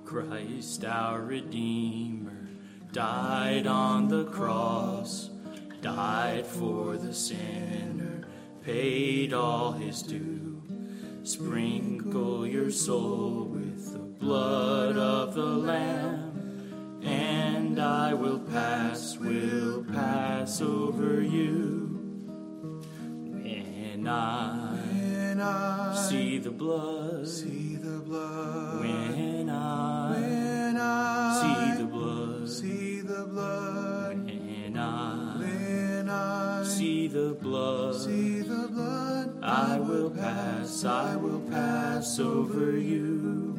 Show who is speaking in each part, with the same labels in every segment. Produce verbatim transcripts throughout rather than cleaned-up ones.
Speaker 1: Christ our Redeemer died on the cross, died for the sinner, paid all his due. Sprinkle your soul with the blood of the Lamb, and I will pass, will pass over you. When I, when I see the blood, see the blood, when I, when I see the blood, see the blood, when I, when I see the blood, see the blood, I will pass, I will pass over you.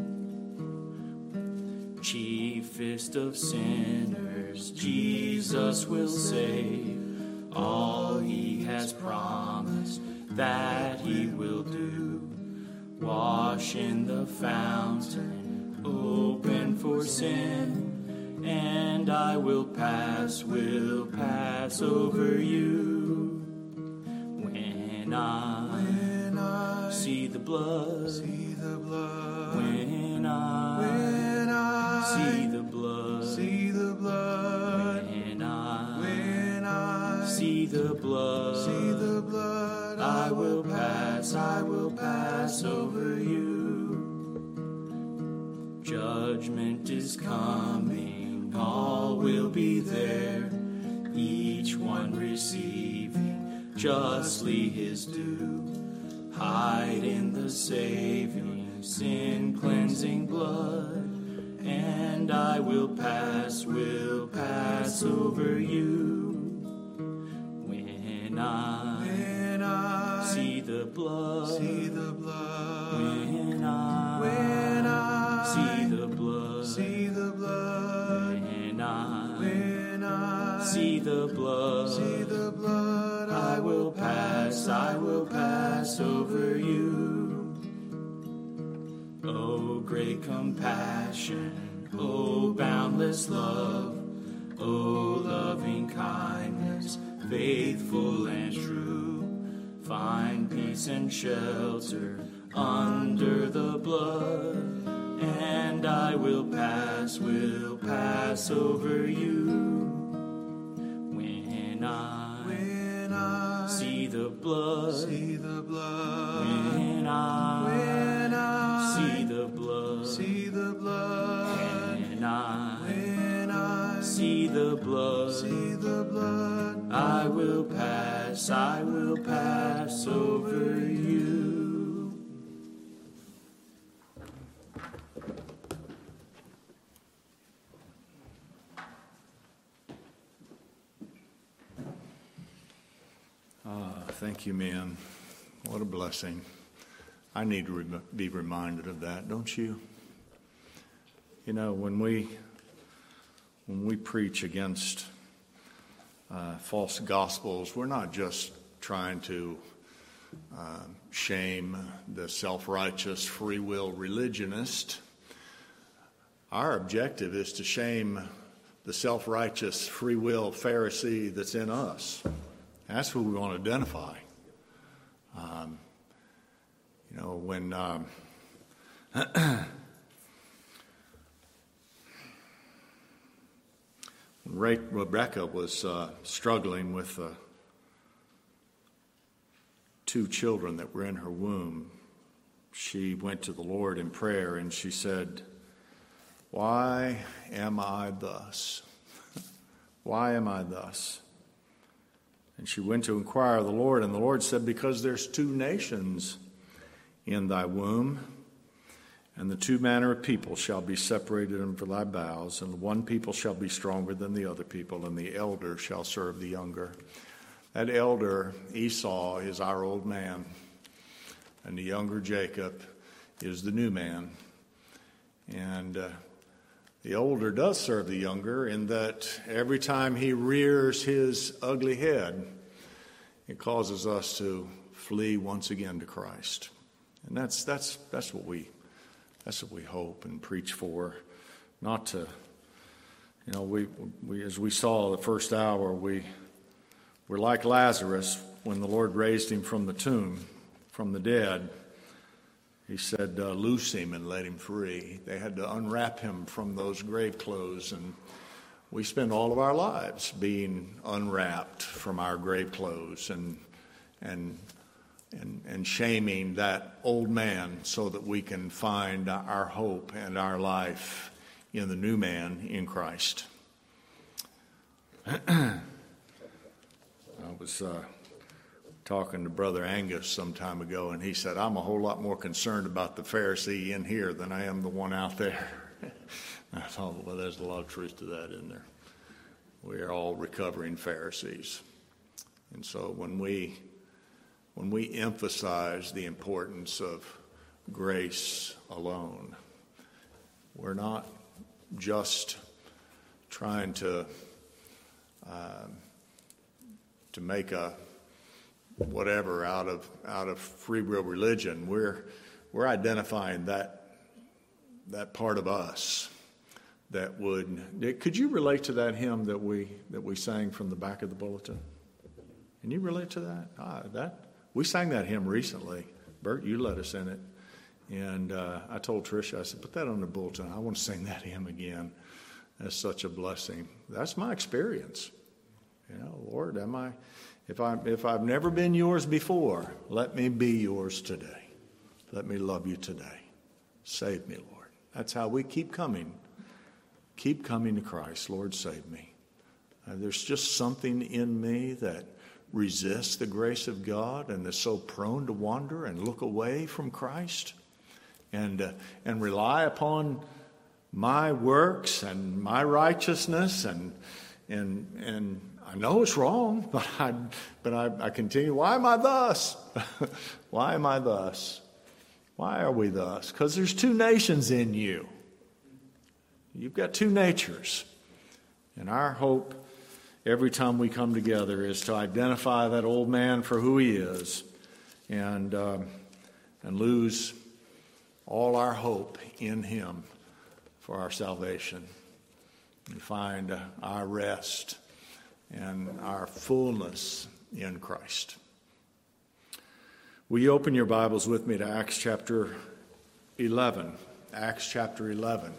Speaker 1: Chiefest of sinners, Jesus will save. All he has promised that he will do. Wash in the fountain, open for sin, and I will pass, will pass over you. When I, when I see the blood, see the blood, when I, when I see the blood, see the blood, when I, when I see the blood, see the blood, I will pass, I will pass over you. Judgment is coming, all will be there, each one receiving justly his due. Hide in the saving, sin-cleansing blood, and I will pass, will pass over you. When I, when I see the blood, see the blood, when I, when I see the blood, see the blood, when I, when I see the blood, see the blood, I will pass, I will pass over you. Oh, great compassion, oh, boundless love, oh, loving kindness, faithful and true, find peace and shelter under the blood, and I will pass, will pass over you. When I, when I see the blood, see the blood, when I, when I see the blood, see the blood, when I, when I see the blood, see the blood, I will pass, I will pass over you.
Speaker 2: Ah, thank you, man. What a blessing. I need to re- be reminded of that, don't you? You know, when we when we preach against uh, false gospels, we're not just trying to uh, shame the self-righteous free will religionist. Our objective is to shame the self-righteous free will Pharisee that's in us. That's who we want to identify. Um, you know, when um, when Rebecca was uh, struggling with uh, two children that were in her womb, she went to the Lord in prayer and she said, "Why am I thus? Why am I thus?" And she went to inquire of the Lord, and the Lord said, "Because there's two nations in thy womb, and the two manner of people shall be separated unto thy bowels, and the one people shall be stronger than the other people, and the elder shall serve the younger." That elder, Esau, is our old man, and the younger Jacob is the new man. And uh, the older does serve the younger in that every time he rears his ugly head, it causes us to flee once again to Christ. And that's that's that's what we that's what we hope and preach for. Not to, you know, we we as we saw the first hour, we we're like Lazarus when the Lord raised him from the tomb, from the dead. He said, uh, loose him and let him free. They had to unwrap him from those grave clothes. And we spend all of our lives being unwrapped from our grave clothes and and and, and shaming that old man so that we can find our hope and our life in the new man in Christ. I was uh, talking to Brother Angus some time ago, and he said, I'm a whole lot more concerned about the Pharisee in here than I am the one out there. I thought, well, there's a lot of truth to that, isn't there? We are all recovering Pharisees. And so when we when we emphasize the importance of grace alone, we're not just trying to uh, to make a whatever out of out of free will religion. We're we're identifying that that part of us that would. Could you relate to that hymn that we that we sang from the back of the bulletin? Can you relate to that? Ah, that we sang that hymn recently. Bert, you led us in it, and uh, I told Tricia, I said, put that on the bulletin. I want to sing that hymn again. That's such a blessing. That's my experience. You know, Lord, am I? If I if I've never been yours before, let me be yours today. Let me love you today. Save me, Lord. That's how we keep coming. Keep coming to Christ. Lord, save me. Uh, there's just something in me that resists the grace of God and is so prone to wander and look away from Christ and uh, and rely upon my works and my righteousness and and and I know it's wrong, but I but I, I continue. Why am I thus? Why am I thus? Why are we thus? Because there's two nations in you. You've got two natures. And our hope every time we come together is to identify that old man for who he is and uh, and lose all our hope in him for our salvation and find uh, our rest and our fullness in Christ. Will you open your Bibles with me to Acts chapter eleven? Acts chapter eleven.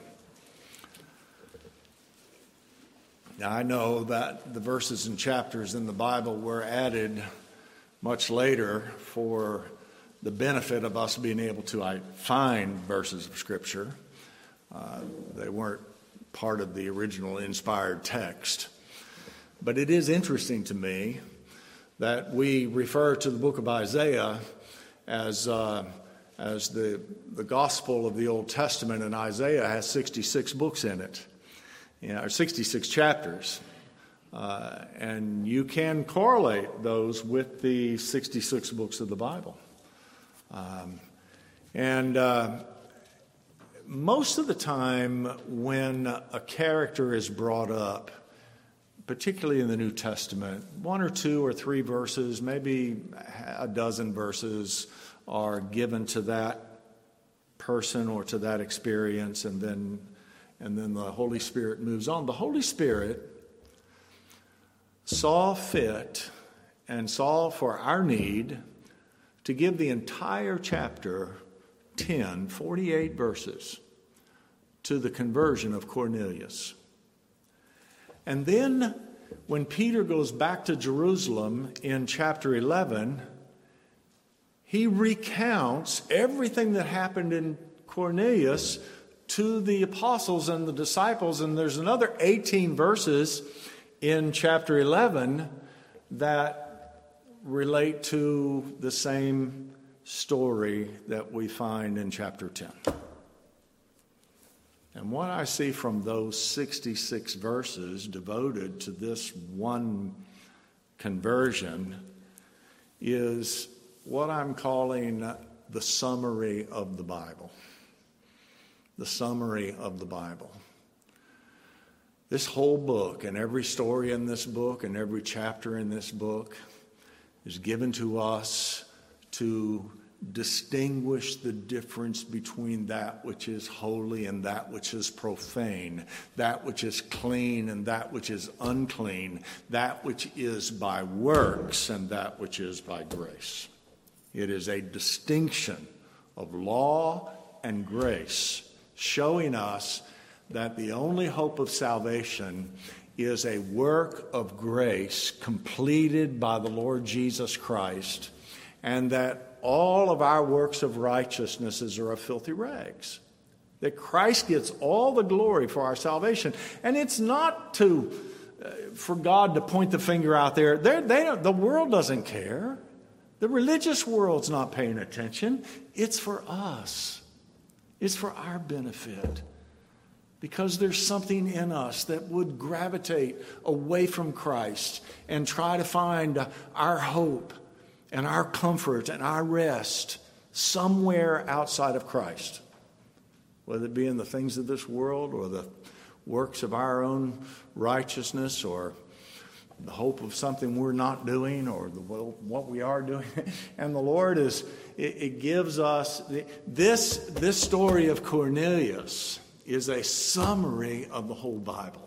Speaker 2: Now, I know that the verses and chapters in the Bible were added much later for the benefit of us being able to find verses of Scripture. Uh, they weren't part of the original inspired text. But it is interesting to me that we refer to the book of Isaiah as uh, as the the gospel of the Old Testament, and Isaiah has sixty-six books in it, you know, or sixty-six chapters, uh, and you can correlate those with the sixty-six books of the Bible, um, and uh, most of the time when a character is brought up, particularly in the New Testament, one or two or three verses, maybe a dozen verses are given to that person or to that experience, and then and then the Holy Spirit moves on. The Holy Spirit saw fit and saw for our need to give the entire chapter ten, forty-eight verses to the conversion of Cornelius. And then when Peter goes back to Jerusalem in chapter eleven, he recounts everything that happened in Cornelius to the apostles and the disciples. And there's another eighteen verses in chapter eleven that relate to the same story that we find in chapter ten. And what I see from those sixty-six verses devoted to this one conversion is what I'm calling the summary of the Bible. The summary of the Bible. This whole book and every story in this book and every chapter in this book is given to us to distinguish the difference between that which is holy and that which is profane, that which is clean and that which is unclean, that which is by works and that which is by grace. It is a distinction of law and grace, showing us that the only hope of salvation is a work of grace completed by the Lord Jesus Christ, and that all of our works of righteousnesses are of filthy rags. That Christ gets all the glory for our salvation. And it's not to uh, for God to point the finger out there. They're, they don't, the world doesn't care. The religious world's not paying attention. It's for us. It's for our benefit. Because there's something in us that would gravitate away from Christ and try to find our hope and our comfort and our rest somewhere outside of Christ. Whether it be in the things of this world or the works of our own righteousness or the hope of something we're not doing or the, well, what we are doing. And the Lord is, it, it gives us, this, this story of Cornelius is a summary of the whole Bible.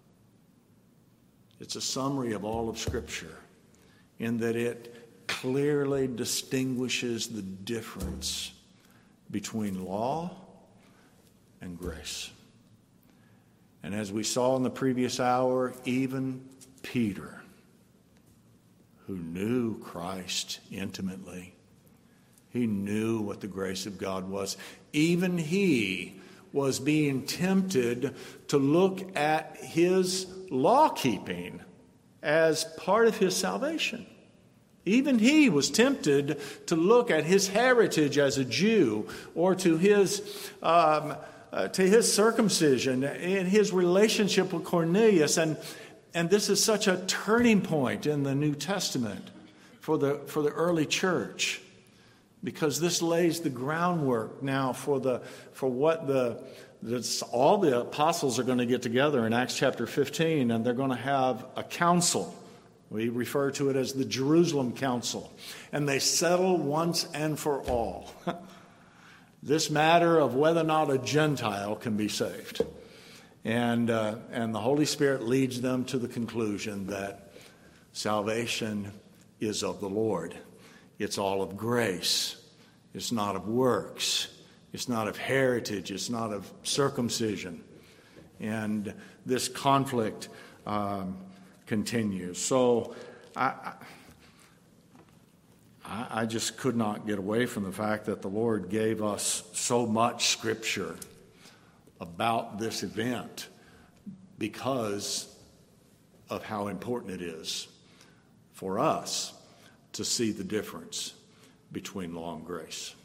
Speaker 2: It's a summary of all of Scripture in that it clearly distinguishes the difference between law and grace. And as we saw in the previous hour, even Peter, who knew Christ intimately, he knew what the grace of God was. Even he was being tempted to look at his law-keeping as part of his salvation. Even he was tempted to look at his heritage as a Jew or to his um, uh, to his circumcision and his relationship with Cornelius. And, and this is such a turning point in the New Testament for the, for the early church, because this lays the groundwork now for the for what the that's, all the apostles are going to get together in Acts chapter fifteen, and they're going to have a council. We refer to it as the Jerusalem Council, and they settle once and for all this matter of whether or not a Gentile can be saved, and uh, and the Holy Spirit leads them to the conclusion that salvation is of the Lord. It's all of grace. It's not of works. It's not of heritage. It's not of circumcision. And this conflict um, continues. So I, I, I just could not get away from the fact that the Lord gave us so much Scripture about this event because of how important it is for us to see the difference between law and grace.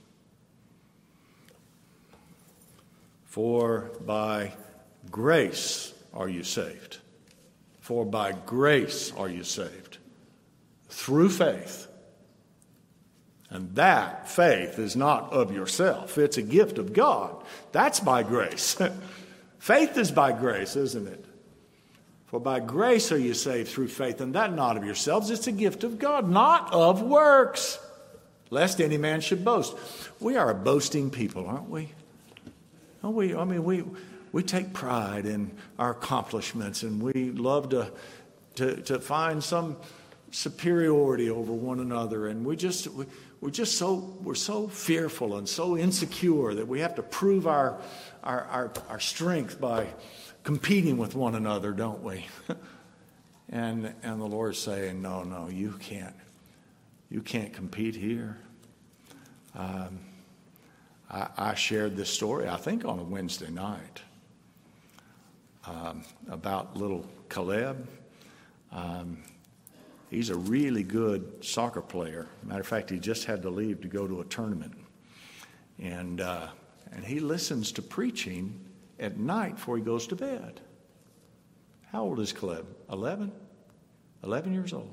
Speaker 2: For by grace are you saved. For by grace are you saved. Through faith. And that faith is not of yourself. It's a gift of God. That's by grace. Faith is by grace, isn't it? For by grace are you saved through faith, and that not of yourselves. It's a gift of God, not of works, lest any man should boast. We are a boasting people, aren't we? Aren't we? I mean, we we take pride in our accomplishments, and we love to to, to find some superiority over one another, and we just we, we're just so we're so fearful and so insecure that we have to prove our our our, our strength by competing with one another, don't we? and and the Lord's saying, no, no, you can't. You can't compete here. Um, I, I shared this story, I think, on a Wednesday night um, about little Caleb. Um, he's a really good soccer player. Matter of fact, he just had to leave to go to a tournament. And uh, and he listens to preaching at night before he goes to bed. How old is Caleb? Eleven? Eleven years old.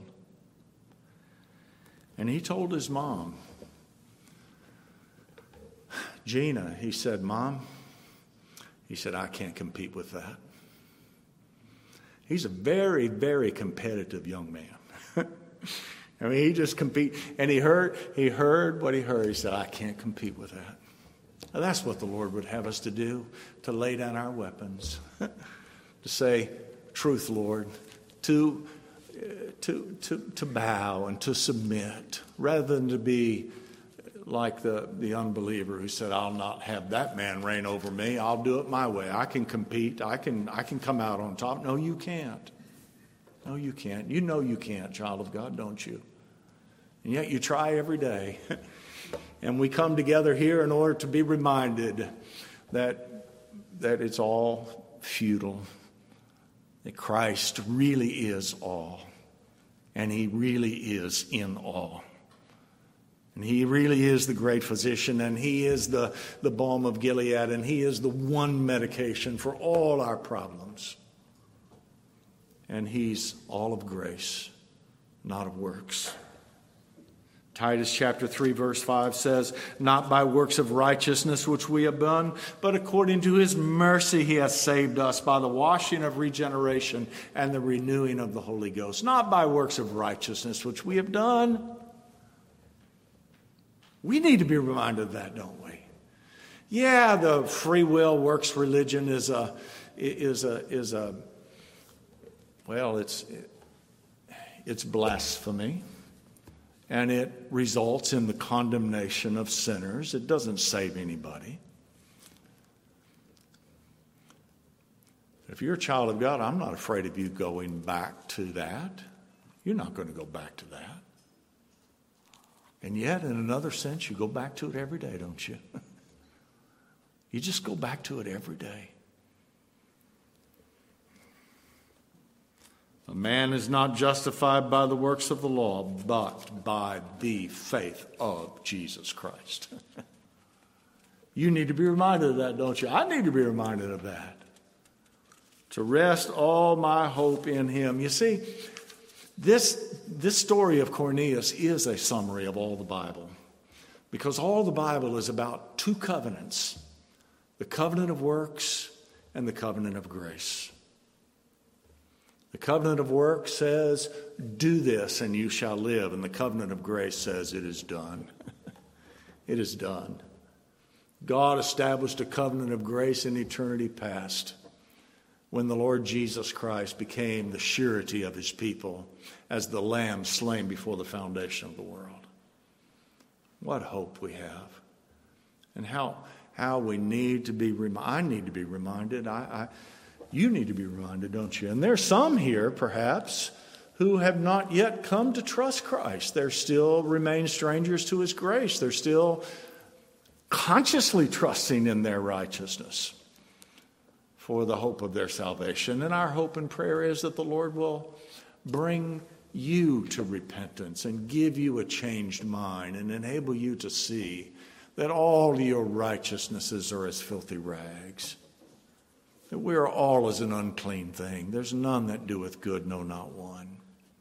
Speaker 2: And he told his mom, Gina, he said, Mom, he said, I can't compete with that. He's a very, very competitive young man. I mean, he just compete, and he heard, he heard what he heard. He said, I can't compete with that. Now, that's what the Lord would have us to do, to lay down our weapons, to say, truth, Lord, to, uh, to, to, to bow and to submit, rather than to be like the, the unbeliever who said, I'll not have that man reign over me. I'll do it my way. I can compete. I can, I can come out on top. No, you can't. No, you can't. You know you can't, child of God, don't you? And yet you try every day. And we come together here in order to be reminded that, that it's all futile, that Christ really is all, and he really is in all. And he really is the great physician, and he is the, the balm of Gilead, and he is the one medication for all our problems. And he's all of grace, not of works. Titus chapter three verse five says, not by works of righteousness which we have done, but according to his mercy he has saved us by the washing of regeneration and the renewing of the Holy Ghost. Not by works of righteousness which we have done. We need to be reminded of that, don't we? Yeah, the free will works religion is a is a is a well, it's it's blasphemy. And it results in the condemnation of sinners. It doesn't save anybody. If you're a child of God, I'm not afraid of you going back to that. You're not going to go back to that. And yet, in another sense, you go back to it every day, don't you? You just go back to it every day. A man is not justified by the works of the law, but by the faith of Jesus Christ. You need to be reminded of that, don't you? I need to be reminded of that. To rest all my hope in him. You see, this, this story of Cornelius is a summary of all the Bible. Because all the Bible is about two covenants. The covenant of works and the covenant of grace. The covenant of works says, do this and you shall live. And the covenant of grace says, it is done. It is done. God established a covenant of grace in eternity past when the Lord Jesus Christ became the surety of his people as the lamb slain before the foundation of the world. What hope we have. And how, how we need to be reminded. I need to be reminded. I... I You need to be reminded, don't you? And there's some here, perhaps, who have not yet come to trust Christ. They still remain strangers to his grace. They're still consciously trusting in their righteousness for the hope of their salvation. And our hope and prayer is that the Lord will bring you to repentance and give you a changed mind and enable you to see that all your righteousnesses are as filthy rags. That we are all as an unclean thing. There's none that doeth good, no, not one.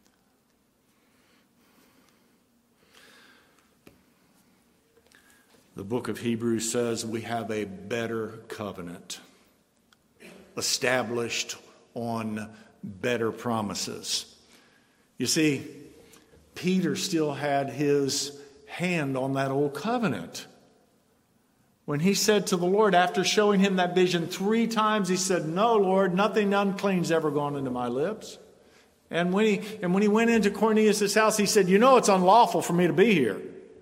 Speaker 2: The book of Hebrews says we have a better covenant, established on better promises. You see, Peter still had his hand on that old covenant. When he said to the Lord, after showing him that vision three times, he said, no, Lord, nothing unclean's ever gone into my lips. And when he, and when he went into Cornelius' house, he said, you know, it's unlawful for me to be here.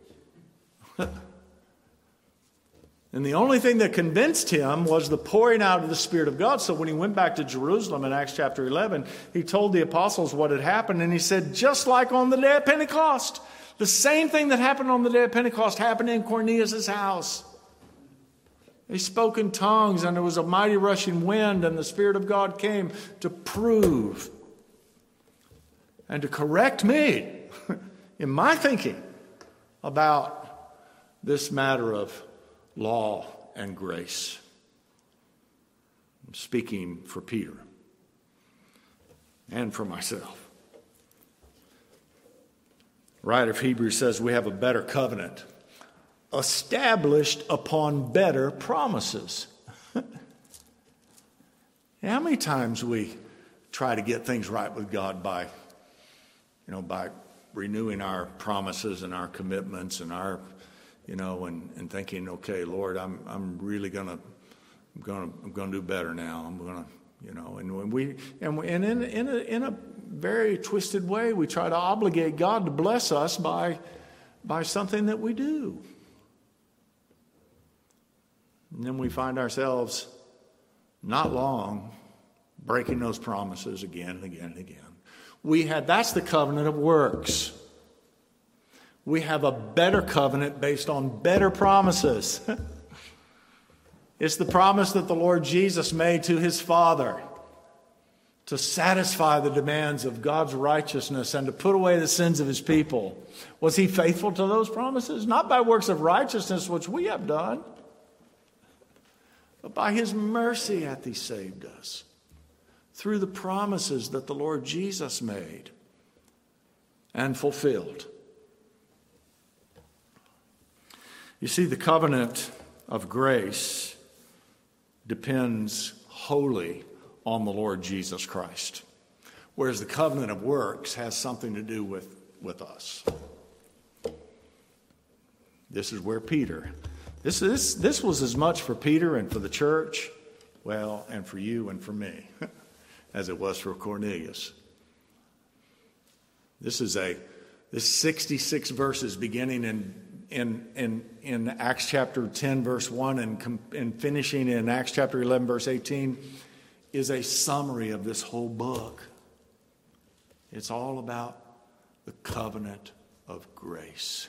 Speaker 2: And the only thing that convinced him was the pouring out of the Spirit of God. So when he went back to Jerusalem in Acts chapter eleven, he told the apostles what had happened. And he said, just like on the day of Pentecost, the same thing that happened on the day of Pentecost happened in Cornelius' house. They spoke in tongues, and there was a mighty rushing wind, and the Spirit of God came to prove and to correct me in my thinking about this matter of law and grace. I'm speaking for Peter and for myself. The writer of Hebrews says we have a better covenant, established upon better promises. How many times we try to get things right with God by, you know, by renewing our promises and our commitments and our, you know, and, and thinking, okay, Lord, I'm I'm really gonna I'm gonna I'm gonna do better now. I'm gonna, you know, and when we and we, and in in a in a very twisted way, we try to obligate God to bless us by by something that we do. And then we find ourselves not long breaking those promises again and again and again. We had, that's the covenant of works. We have a better covenant based on better promises. It's the promise that the Lord Jesus made to his Father to satisfy the demands of God's righteousness and to put away the sins of his people. Was he faithful to those promises? Not by works of righteousness, which we have done, but by his mercy hath he saved us through the promises that the Lord Jesus made and fulfilled. You see, the covenant of grace depends wholly on the Lord Jesus Christ, whereas the covenant of works has something to do with, with us. This is where Peter, this, this, this was as much for Peter and for the church, well, and for you and for me, as it was for Cornelius. This is a, this sixty-six verses beginning in In, in, in Acts chapter ten, verse one, and, com- and finishing in Acts chapter eleven, verse eighteen, is a summary of this whole book. It's all about the covenant of grace.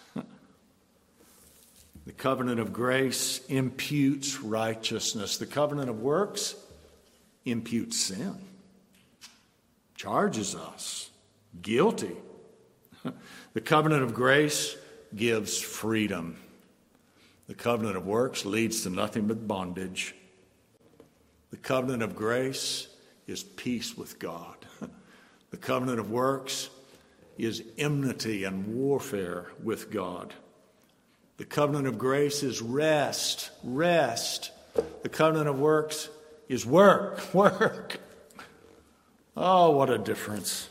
Speaker 2: The covenant of grace imputes righteousness. The covenant of works imputes sin, charges us guilty. The covenant of grace gives freedom. The covenant of works leads to nothing but bondage. The covenant of grace is peace with God. The covenant of works is enmity and warfare with God. The covenant of grace is rest, rest. The covenant of works is work, work. Oh, what a difference.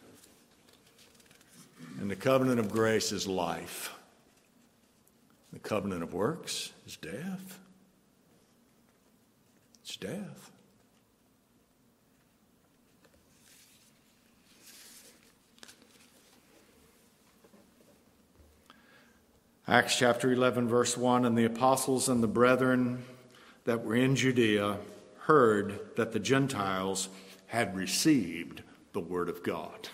Speaker 2: And the covenant of grace is life. The covenant of works is death. It's death. Acts chapter eleven, verse one, and the apostles and the brethren that were in Judea heard that the Gentiles had received the word of God.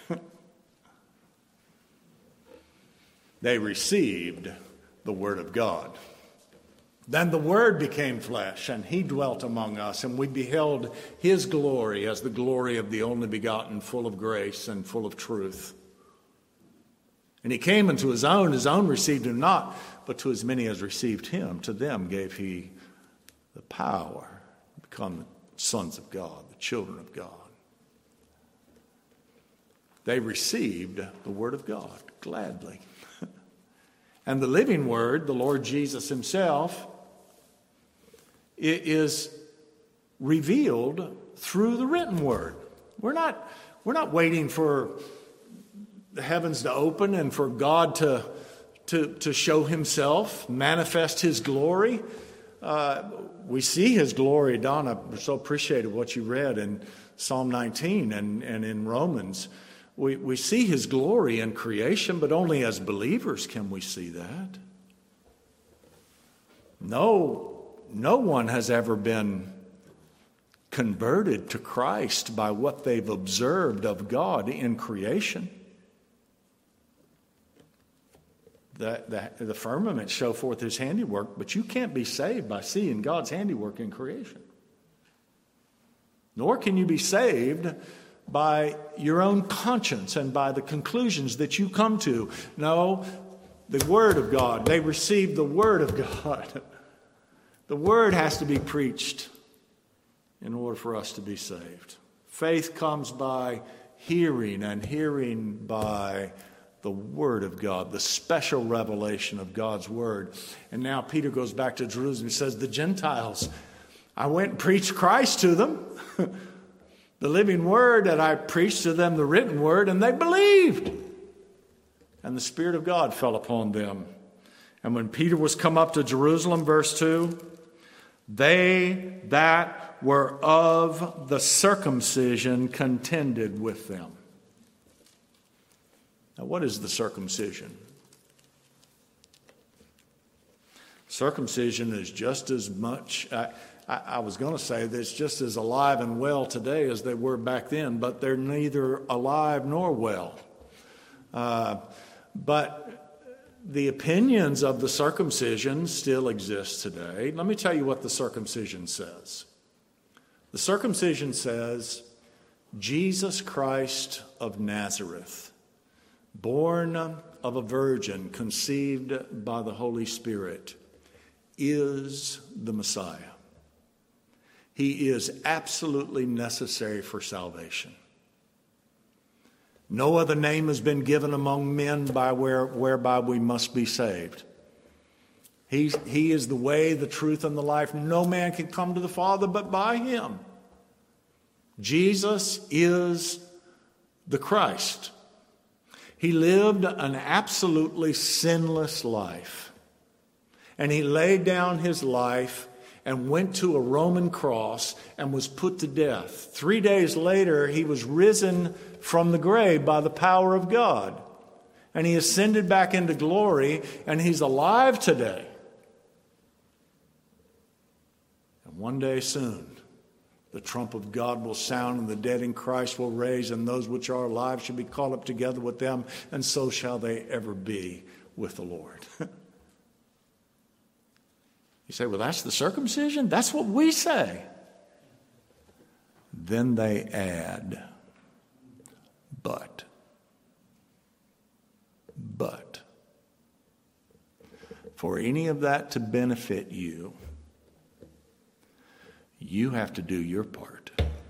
Speaker 2: They received the word of God. Then the word became flesh, and he dwelt among us, and we beheld his glory as the glory of the only begotten, full of grace and full of truth. And he came unto his own, his own received him not, but to as many as received him, to them gave he the power to become the sons of God, the children of God. They received the word of God gladly. And the living word, the Lord Jesus himself, is revealed through the written word. We're not, we're not waiting for the heavens to open and for God to, to, to show himself, manifest his glory. Uh, we see his glory, Donna. I so appreciated what you read in Psalm nineteen and, and in Romans. We, we see his glory in creation, but only as believers can we see that. No, no one has ever been converted to Christ by what they've observed of God in creation. The, the, the firmament show forth his handiwork, but you can't be saved by seeing God's handiwork in creation. Nor can you be saved by your own conscience and by the conclusions that you come to. No, the Word of God. They received the Word of God. The Word has to be preached in order for us to be saved. Faith comes by hearing, and hearing by the Word of God, the special revelation of God's Word. And now Peter goes back to Jerusalem and says, the Gentiles, I went and preached Christ to them. The living word, that I preached to them, the written word, and they believed. And the Spirit of God fell upon them. And when Peter was come up to Jerusalem, verse two, they that were of the circumcision contended with them. Now, what is the circumcision? Circumcision is just as much, I, I, I was going to say that it's just as alive and well today as they were back then, but they're neither alive nor well. Uh, but the opinions of the circumcision still exist today. Let me tell you what the circumcision says. The circumcision says, Jesus Christ of Nazareth, born of a virgin, conceived by the Holy Spirit, is the Messiah. He is absolutely necessary for salvation. No other name has been given among men by where, whereby we must be saved. He, he is the way, the truth, and the life. No man can come to the Father but by him. Jesus is the Christ. He lived an absolutely sinless life. And he laid down his life and went to a Roman cross and was put to death. Three days later, he was risen from the grave by the power of God. And he ascended back into glory, and he's alive today. And one day soon, the trump of God will sound, and the dead in Christ will raise, and those which are alive shall be caught up together with them, and so shall they ever be with the Lord. You say, well, that's the circumcision? That's what we say. Then they add, but, but, for any of that to benefit you, you have to do your part.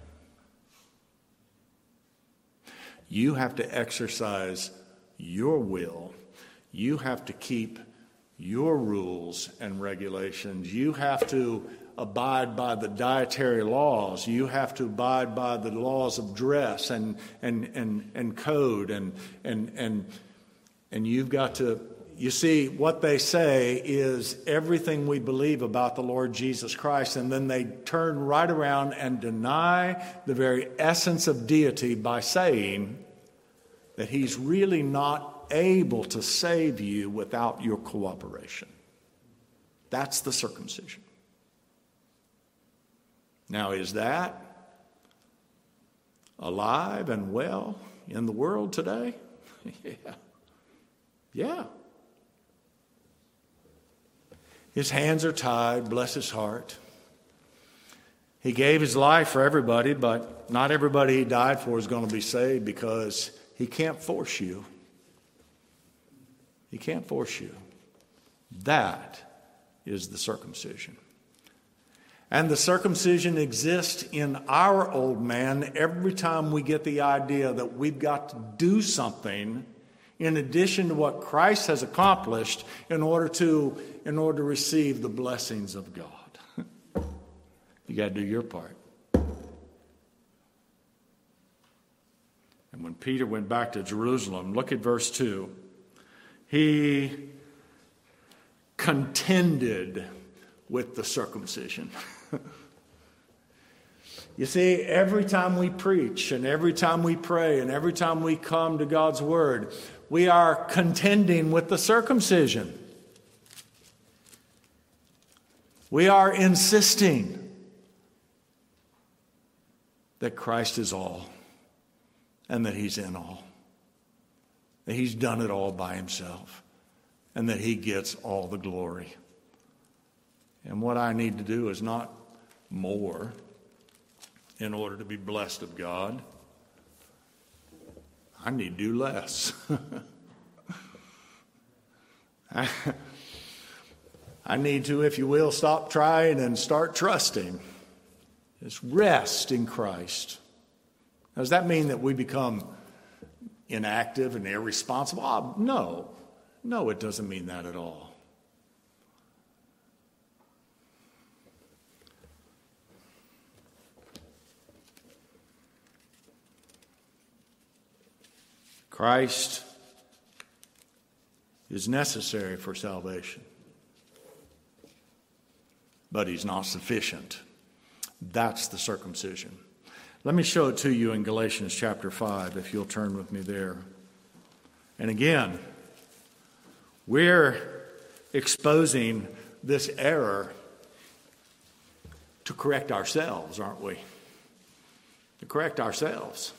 Speaker 2: You have to exercise your will. You have to keep your rules and regulations. You have to abide by the dietary laws. You have to abide by the laws of dress and and and, and code and and and and you've got to, you see, what they say is everything we believe about the Lord Jesus Christ, and then they turn right around and deny the very essence of deity by saying that he's really not able to save you without your cooperation. That's the circumcision. Now, is that alive and well in the world today? Yeah. Yeah. His hands are tied, bless his heart. He gave his life for everybody, but not everybody he died for is going to be saved, because he can't force you. He can't force you. That is the circumcision. And the circumcision exists in our old man every time we get the idea that we've got to do something in addition to what Christ has accomplished in order to, in order to receive the blessings of God. You got to do your part. And when Peter went back to Jerusalem, look at verse two. He contended with the circumcision. You see, every time we preach and every time we pray and every time we come to God's Word, we are contending with the circumcision. We are insisting that Christ is all and that he's in all. That he's done it all by himself, and that he gets all the glory. And what I need to do is not more in order to be blessed of God. I need to do less. I, I need to, if you will, stop trying and start trusting. Just rest in Christ. Now, does that mean that we become inactive and irresponsible? Oh, no. No, it doesn't mean that at all. Christ is necessary for salvation, but he's not sufficient. That's the circumcision. Let me show it to you in Galatians chapter five, if you'll turn with me there. And again, we're exposing this error to correct ourselves, aren't we? To correct ourselves.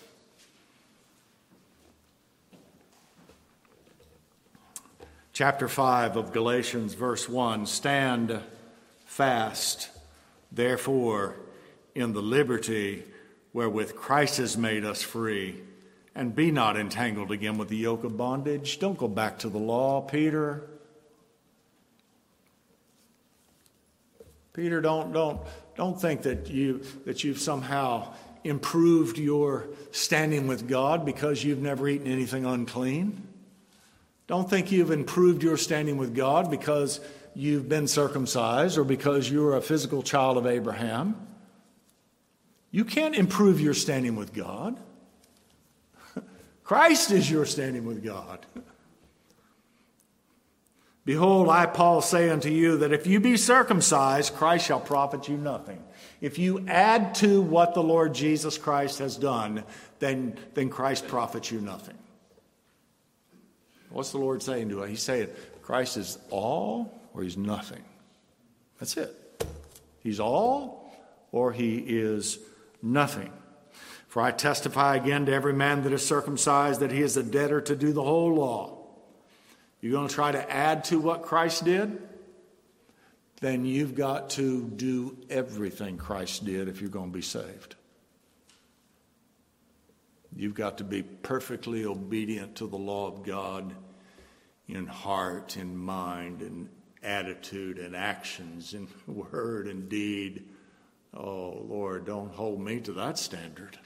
Speaker 2: Chapter five of Galatians, verse one, stand fast, therefore, in the liberty wherewith Christ has made us free, and be not entangled again with the yoke of bondage. Don't go back to the law, Peter. Peter, don't don't don't think that you that you've somehow improved your standing with God because you've never eaten anything unclean. Don't think you've improved your standing with God because you've been circumcised or because you're a physical child of Abraham. You can't improve your standing with God. Christ is your standing with God. Behold, I, Paul, say unto you that if you be circumcised, Christ shall profit you nothing. If you add to what the Lord Jesus Christ has done, then, then Christ profits you nothing. What's the Lord saying to us? He's saying Christ is all or he's nothing. That's it. He's all or he is nothing. For I testify again to every man that is circumcised that he is a debtor to do the whole law. You're going to try to add to what Christ did? Then you've got to do everything Christ did if you're going to be saved. You've got to be perfectly obedient to the law of God in heart, in mind, in attitude, in actions, in word and deed. Oh, Lord, don't hold me to that standard.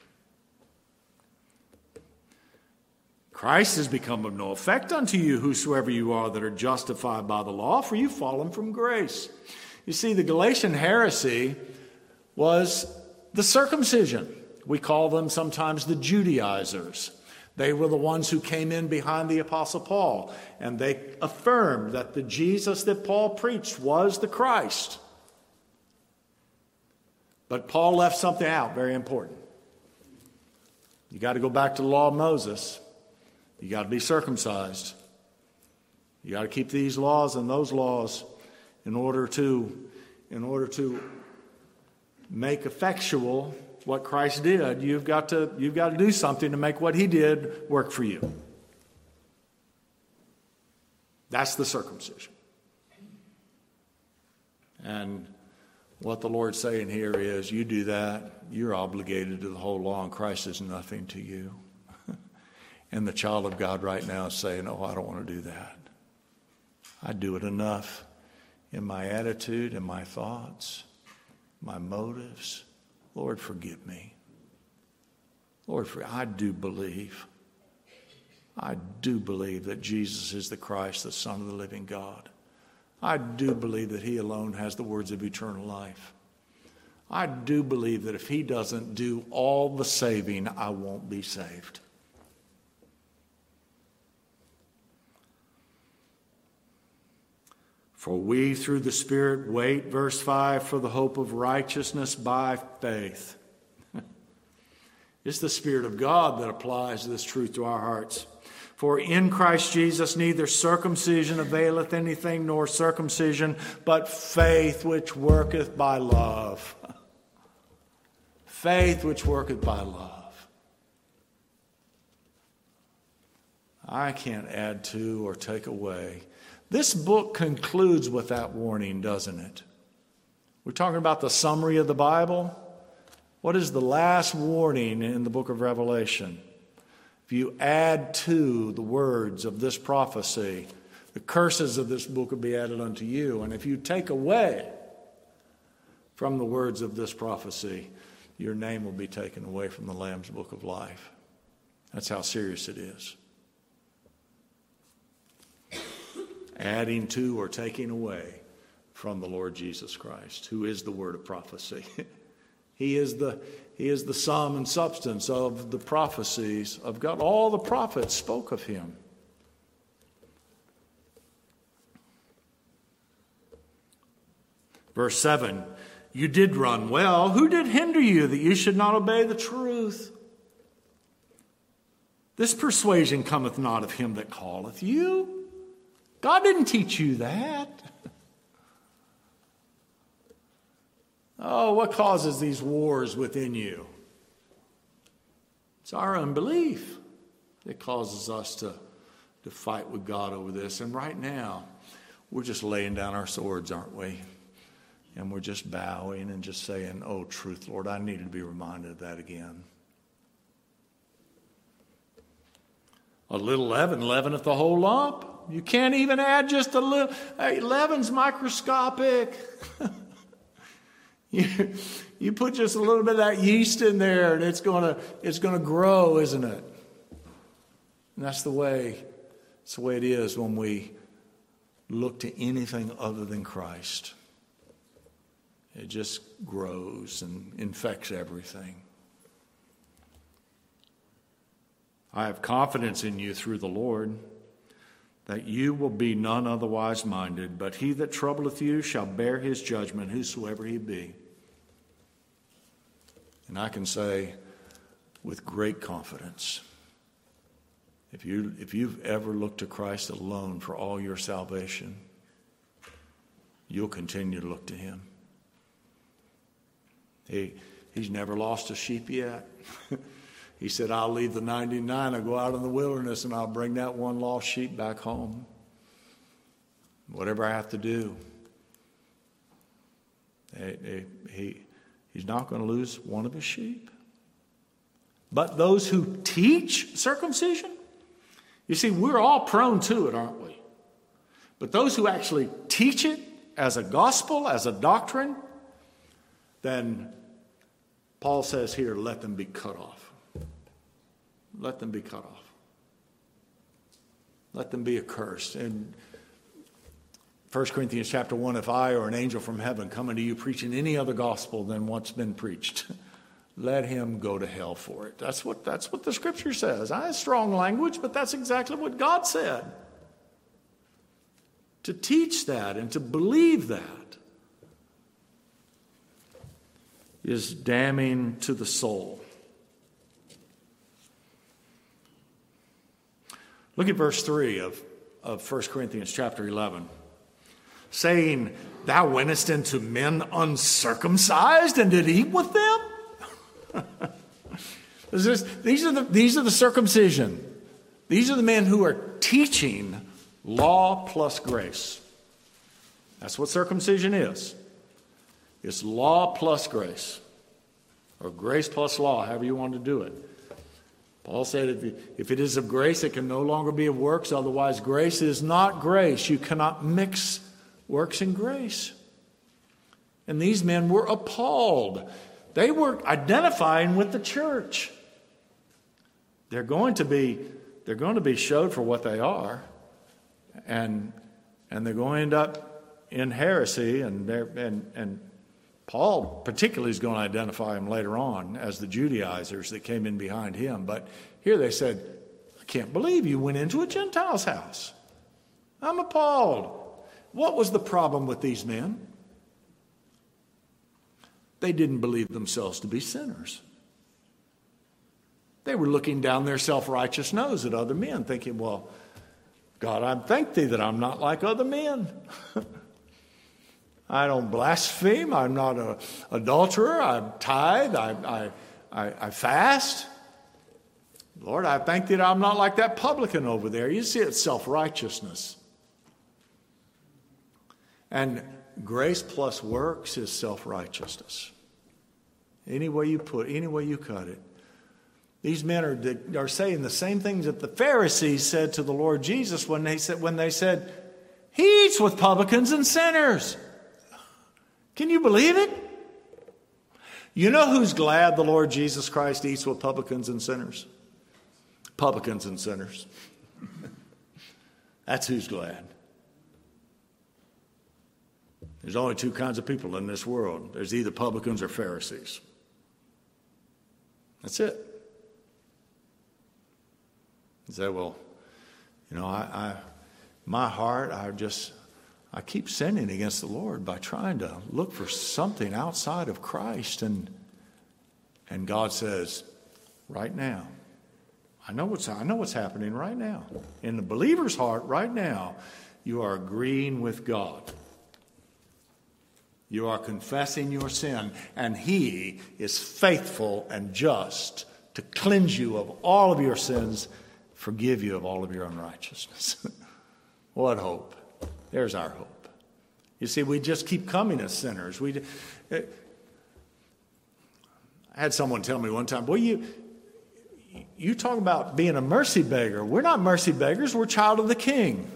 Speaker 2: Christ has become of no effect unto you, whosoever you are that are justified by the law, for you've fallen from grace. You see, the Galatian heresy was the circumcision. We call them sometimes the Judaizers. They were the ones who came in behind the Apostle Paul, and they affirmed that the Jesus that Paul preached was the Christ. But Paul left something out, very important. You got to go back to the law of Moses. You got to be circumcised. You got to keep these laws and those laws in order to, in order to make effectual what Christ did. You've got to, you've got to do something to make what he did work for you. That's the circumcision. And what the Lord's saying here is, you do that, you're obligated to the whole law, and Christ is nothing to you. And the child of God right now is saying, oh, I don't want to do that. I do it enough in my attitude and my thoughts, my motives. Lord, forgive me. Lord, for I do believe. I do believe that Jesus is the Christ, the Son of the living God. I do believe that he alone has the words of eternal life. I do believe that if he doesn't do all the saving, I won't be saved. For we, through the Spirit, wait, verse five, for the hope of righteousness by faith. It's the Spirit of God that applies this truth to our hearts. For in Christ Jesus neither circumcision availeth anything, nor circumcision, but faith which worketh by love. Faith which worketh by love. I can't add to or take away. This book concludes with that warning, doesn't it? We're talking about the summary of the Bible. What is the last warning in the book of Revelation? If you add to the words of this prophecy, the curses of this book will be added unto you. And if you take away from the words of this prophecy, your name will be taken away from the Lamb's book of life. That's how serious it is. Adding to or taking away from the Lord Jesus Christ, who is the word of prophecy. He is the, he is the sum and substance of the prophecies of God. All the prophets spoke of him. Verse seven, you did run well. Who did hinder you that you should not obey the truth? This persuasion cometh not of him that calleth you. God didn't teach you that. Oh, what causes these wars within you? It's our unbelief that causes us to, to fight with God over this. And right now, we're just laying down our swords, aren't we? And we're just bowing and just saying, oh, truth, Lord, I needed to be reminded of that again. A little leaven leaveneth the whole lump. You can't even add just a little. Hey, leaven's microscopic. you, you put just a little bit of that yeast in there, and it's gonna it's gonna grow, isn't it? And that's the way. It's the way it is when we look to anything other than Christ. It just grows and infects everything. I have confidence in you through the Lord, that you will be none otherwise minded, but he that troubleth you shall bear his judgment, whosoever he be. And I can say with great confidence, if you if you've ever looked to Christ alone for all your salvation, you'll continue to look to him. He he's never lost a sheep yet. He said, I'll leave the ninety-nine, I'll go out in the wilderness, and I'll bring that one lost sheep back home. Whatever I have to do. He, he, he's not going to lose one of his sheep. But those who teach circumcision, you see, we're all prone to it, aren't we? But those who actually teach it as a gospel, as a doctrine, then Paul says here, let them be cut off. Let them be cut off. Let them be accursed. In First Corinthians chapter one, if I or an angel from heaven come unto you preaching any other gospel than what's been preached, let him go to hell for it. That's what, that's what the scripture says. I have strong language, but that's exactly what God said. To teach that and to believe that is damning to the soul. Look at verse three of, of First Corinthians chapter eleven. Saying, thou wentest into men uncircumcised and did eat with them? this, these, are the, these are the circumcision. These are the men who are teaching law plus grace. That's what circumcision is. It's law plus grace. Or grace plus law, however you want to do it. Paul said, if, if it is of grace, it can no longer be of works. Otherwise, grace is not grace. You cannot mix works and grace. And these men were appalled. They were identifying with the church. They're going to be, they're going to be showed for what they are. And, and they're going to end up in heresy. And, they're, and, and Paul particularly is going to identify them later on as the Judaizers that came in behind him. But here they said, I can't believe you went into a Gentile's house. I'm appalled. What was the problem with these men? They didn't believe themselves to be sinners. They were looking down their self-righteous nose at other men, thinking, well, God, I thank thee that I'm not like other men. I don't blaspheme. I'm not an adulterer. I tithe. I, I, I, I fast. Lord, I thank thee that I'm not like that publican over there. You see, it's self-righteousness. And grace plus works is self-righteousness. Any way you put, any way you cut it. These men are, are saying the same things that the Pharisees said to the Lord Jesus when they said, when they said, he eats with publicans and sinners. Can you believe it? You know who's glad the Lord Jesus Christ eats with publicans and sinners? Publicans and sinners. That's who's glad. There's only two kinds of people in this world. There's either publicans or Pharisees. That's it. You say, well, you know, I, I my heart, I just, I keep sinning against the Lord by trying to look for something outside of Christ. And and God says, right now, I know what's I know what's happening right now. In the believer's heart right now, you are agreeing with God. You are confessing your sin, and he is faithful and just to cleanse you of all of your sins, forgive you of all of your unrighteousness. What hope. There's our hope. You see, we just keep coming as sinners. We, I had someone tell me one time, well, you, you talk about being a mercy beggar. We're not mercy beggars. We're child of the King.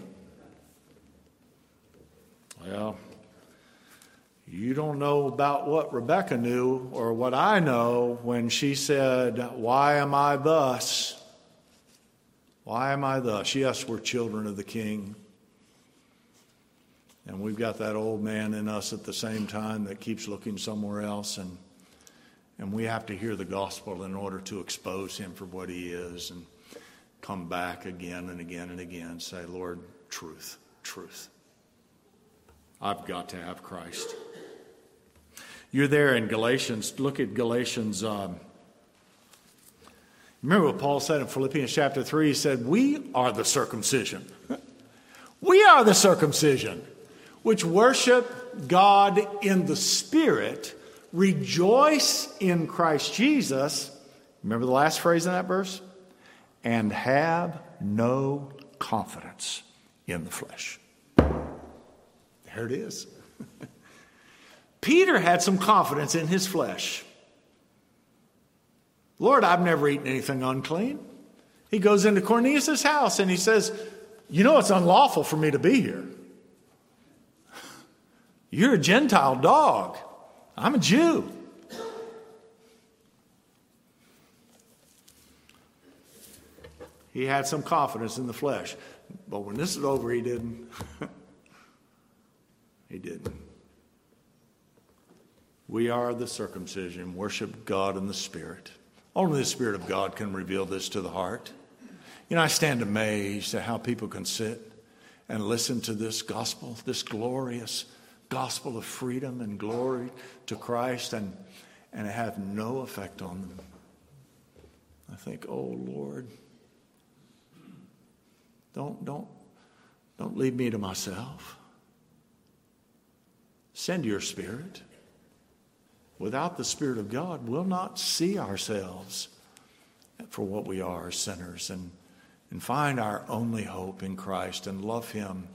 Speaker 2: Well, you don't know about what Rebecca knew or what I know when she said, why am I thus? Why am I thus? Yes, we're children of the King. And we've got that old man in us at the same time that keeps looking somewhere else. And, and we have to hear the gospel in order to expose him for what he is and come back again and again and again and say, Lord, truth, truth. I've got to have Christ. You're there in Galatians. Look at Galatians. Um, remember what Paul said in Philippians chapter three? He said, we are the circumcision. We are the circumcision, which worship God in the Spirit, rejoice in Christ Jesus. Remember the last phrase in that verse? And have no confidence in the flesh. There it is. Peter had some confidence in his flesh. Lord, I've never eaten anything unclean. He goes into Cornelius' house and he says, you know it's unlawful for me to be here. You're a Gentile dog. I'm a Jew. He had some confidence in the flesh. But when this is over, he didn't. He didn't. We are the circumcision, worship God in the Spirit. Only the Spirit of God can reveal this to the heart. You know, I stand amazed at how people can sit and listen to this gospel, this glorious gospel of freedom and glory to Christ, and, and have no effect on them. I think, oh, Lord, don't, don't, don't leave me to myself. Send your Spirit. Without the Spirit of God, we'll not see ourselves for what we are as sinners, and, and find our only hope in Christ and love him.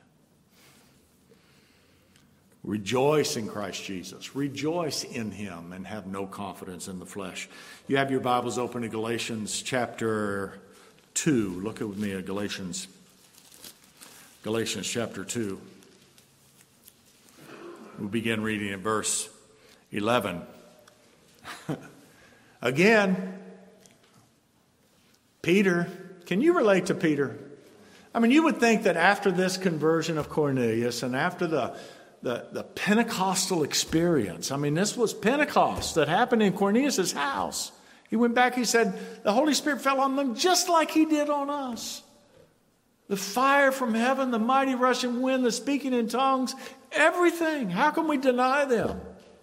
Speaker 2: Rejoice in Christ Jesus. Rejoice in him and have no confidence in the flesh. You have your Bibles open to Galatians chapter two. Look with me at Galatians. Galatians chapter two. We'll begin reading at verse eleven. Again, Peter. Can you relate to Peter? I mean, you would think that after this conversion of Cornelius and after the, the, the Pentecostal experience, I mean, this was Pentecost that happened in Cornelius' house. He went back, he said, the Holy Spirit fell on them just like he did on us. The fire from heaven, the mighty rushing wind, the speaking in tongues, everything. How can we deny them?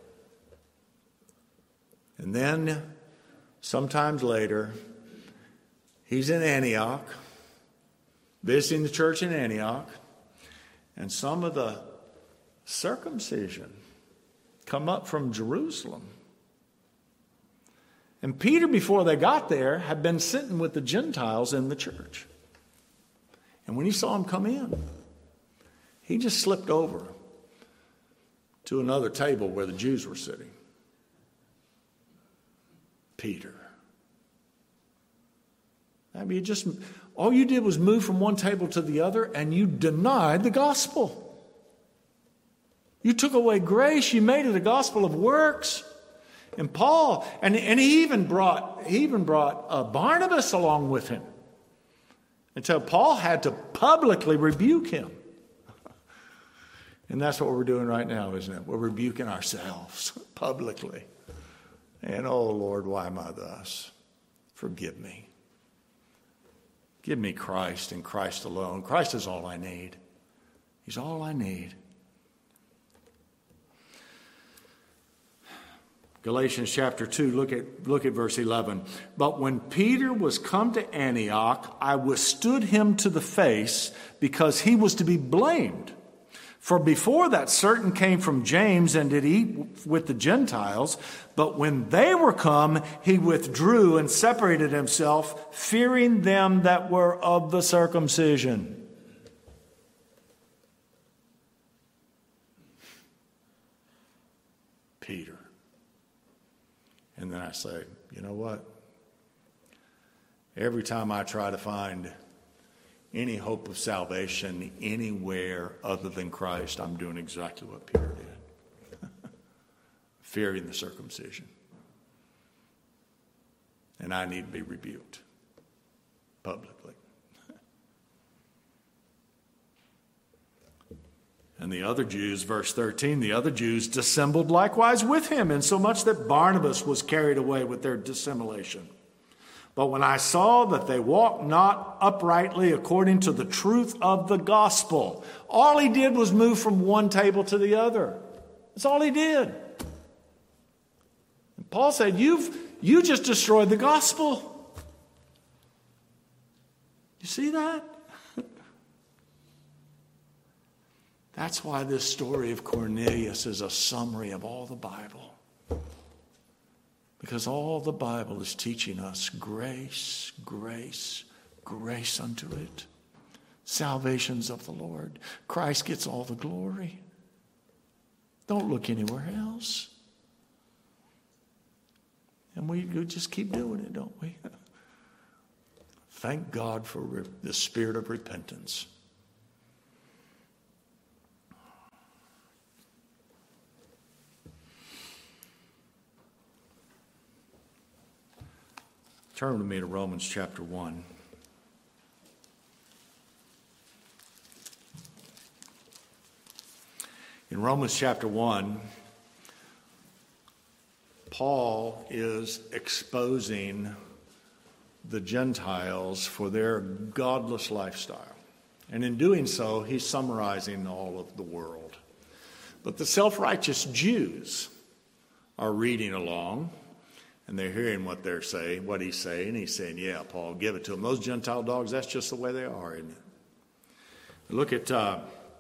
Speaker 2: And then, sometimes later, he's in Antioch, visiting the church in Antioch, and some of the circumcision come up from Jerusalem. And Peter, before they got there, had been sitting with the Gentiles in the church. And when he saw him come in, he just slipped over to another table where the Jews were sitting. Peter. I mean, you just, all you did was move from one table to the other, and you denied the gospel. You took away grace. You made it a gospel of works. And Paul, and, and he even brought, he even brought uh, Barnabas along with him. Until Paul had to publicly rebuke him. And that's what we're doing right now, isn't it? We're rebuking ourselves publicly. And, oh, Lord, why am I thus? Forgive me. Give me Christ and Christ alone. Christ is all I need. He's all I need. Galatians chapter two, look at, look at verse eleven. But when Peter was come to Antioch, I withstood him to the face because he was to be blamed. For before that, certain came from James and did eat with the Gentiles. But when they were come, he withdrew and separated himself, fearing them that were of the circumcision. Peter. And then I say, you know what? Every time I try to find any hope of salvation anywhere other than Christ, I'm doing exactly what Peter did. Fearing the circumcision. And I need to be rebuked publicly. And the other Jews, verse thirteen, the other Jews dissembled likewise with him, insomuch that Barnabas was carried away with their dissimulation. But when I saw that they walked not uprightly according to the truth of the gospel, all he did was move from one table to the other. That's all he did. And Paul said, You've you just destroyed the gospel. You see that? That's why this story of Cornelius is a summary of all the Bible. Because all the Bible is teaching us grace, grace, grace unto it. Salvation's of the Lord. Christ gets all the glory. Don't look anywhere else. And we just keep doing it, don't we? Thank God for the spirit of repentance. Turn with me to Romans chapter one. In Romans chapter one, Paul is exposing the Gentiles for their godless lifestyle. And in doing so, he's summarizing all of the world. But the self-righteous Jews are reading along. And they're hearing what they're saying, what he's saying. He's saying, yeah, Paul, give it to them. Those Gentile dogs, that's just the way they are, isn't it? Look at uh,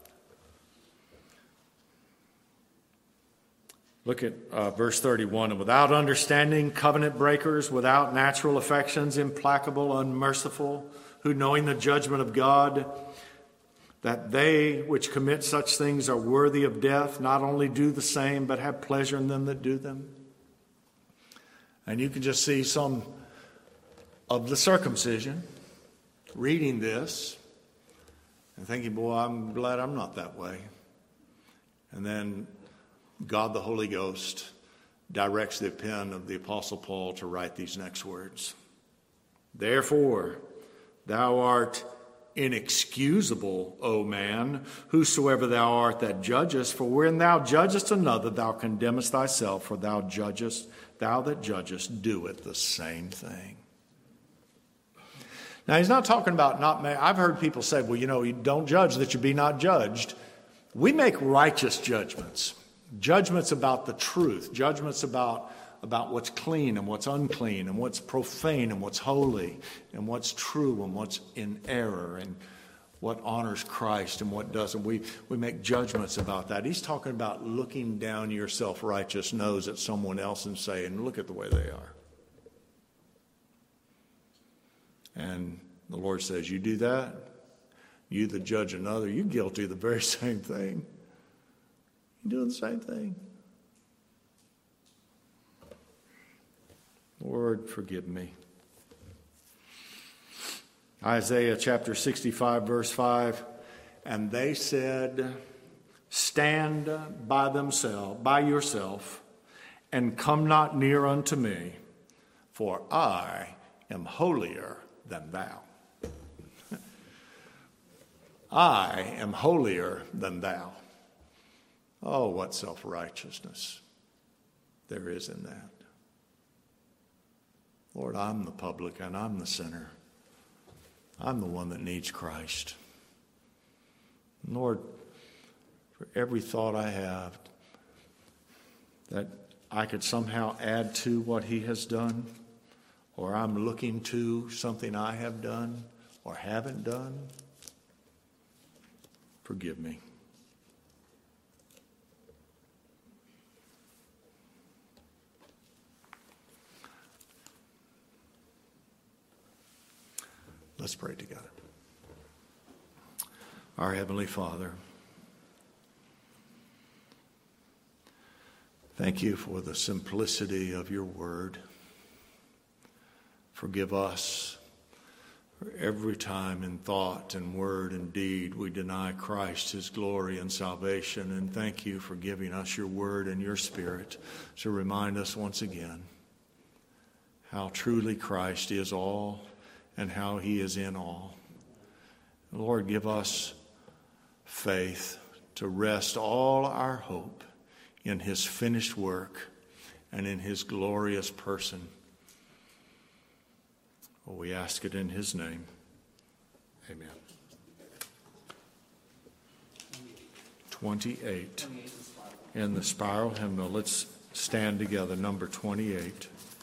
Speaker 2: look at uh, verse thirty-one. And without understanding, covenant breakers, without natural affections, implacable, unmerciful, who knowing the judgment of God, that they which commit such things are worthy of death, not only do the same, but have pleasure in them that do them. And you can just see some of the circumcision reading this and thinking, boy, I'm glad I'm not that way. And then God the Holy Ghost directs the pen of the Apostle Paul to write these next words. Therefore, thou art inexcusable, O man, whosoever thou art that judgest, for when thou judgest another, thou condemnest thyself, for thou judgest Thou that judgest doeth the same thing. Now, he's not talking about not, I've heard people say, well, you know, you don't judge that you be not judged. We make righteous judgments. Judgments about the truth. Judgments about, about what's clean and what's unclean and what's profane and what's holy and what's true and what's in error and what honors Christ and what doesn't. We we make judgments about that. He's talking about looking down your self-righteous nose at someone else and saying, look at the way they are. And the Lord says, you do that, you that judge another, you're guilty of the very same thing. You're doing the same thing. Lord, forgive me. Isaiah chapter sixty-five, verse five, and they said, stand by themselves, by yourself, and come not near unto me, for I am holier than thou. I am holier than thou. Oh, what self-righteousness there is in that. Lord, I'm the publican, I'm the sinner. I'm the one that needs Christ. Lord, for every thought I have that I could somehow add to what he has done, or I'm looking to something I have done or haven't done, forgive me. Let's pray together. Our Heavenly Father, thank you for the simplicity of your word. Forgive us for every time in thought and word and deed we deny Christ, his glory and salvation. And thank you for giving us your word and your spirit to remind us once again how truly Christ is all and how he is in all. Lord, give us faith to rest all our hope in his finished work and in his glorious person. Well, we ask it in his name. Amen. twenty-eight in the spiral hymnal. Let's stand together. Number twenty-eight.